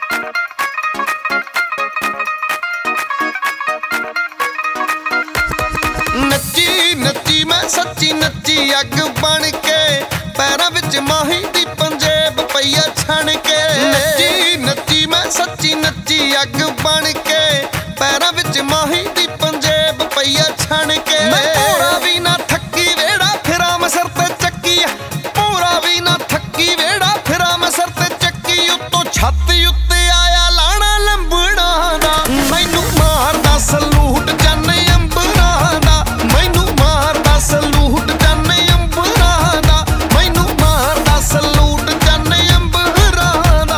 नच्ची नच्ची मैं सच्ची नच्ची अग बन के पैरों विच माही दी पंजेब पईया छण के। नच्ची नच्ची मैं सच्ची नच्ची अग बन के पैरों विच माही दी पंजेब पईया छण के। मैं पूरा भी ना थकी वेड़ा फिरा मैं सर ते चक्की, पूरा भी ना थकी वेड़ा फिरा मैं सर ते चक्की। उत्तों छाती उत्ते आया लाना लंबड़ा दा, मैनू मारदा सलूट जाने अंबरा दा, मैनू मारदा सलूट जाने अंबरा दा, मैनू मारदा सलूट जाने अंबरा दा।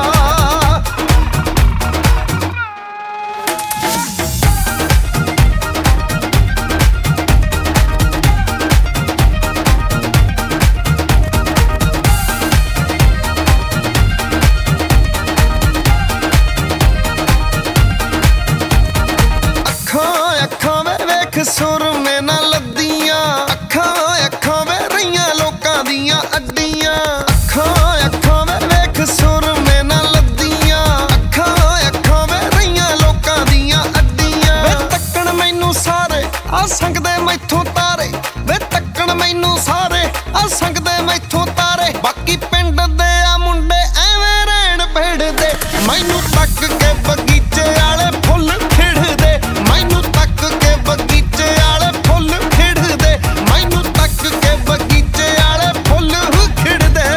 अखां वे वेख सुरमे ना लद्दियां, अखां वे रहियां लोकां दियां अड्डियां। अखां वे वेख सुरमे ना लद्दियां, अखां वे रहियां लोकां दियां अड्डियां। वे तक्कण मैनू सारे आ संगदे मैथों तारे, वे तक्कण मैनू सारे आ संगदे मैथों तारे। बाकी पिंड दे आ मुंडे एवें रहण पेड़दे, मैनू तक के बगीचे आले फुੱਲ खिड़दे, मैनू तक के बगीचे आले फुੱਲ खिड़दे, मैनू तक के बगीचे आले फुੱਲ खिड़दे।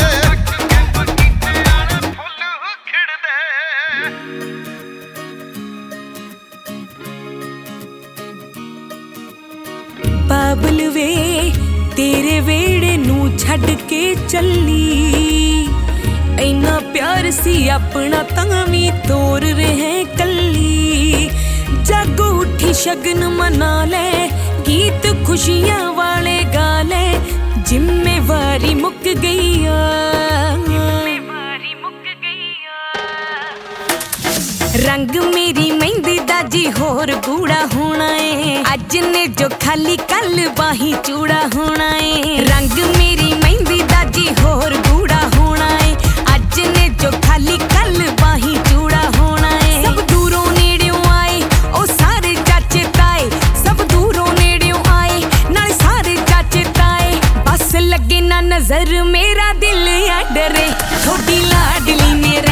बाबल वे तेरे वेड़े नू छड़ के चली, इन्ना प्यार सी अपना तावी तोर रहे कली। जागो उठी शगन मना ले, गीत खुशियां वाले गा ले, जिम्मेवारी मुक गई रंग मेरी मेहंदी दा जी होर गूड़ा होना है, अज ने जो खाली कल बाही चूड़ा होना है। रंग मेरी मेहंदी दा जी होर गूड़ा होना है, अज ने जो खाली कल बाही चूड़ा होना है। सब दूरों नेड़ों आए ओ सारे चाचे ताए, सब दूरों नेड़ों आए नाले सारे चाचे ताए। बस लगे ना नजर मेरा दिल आ डरे, थोड़ी लाडली मेरा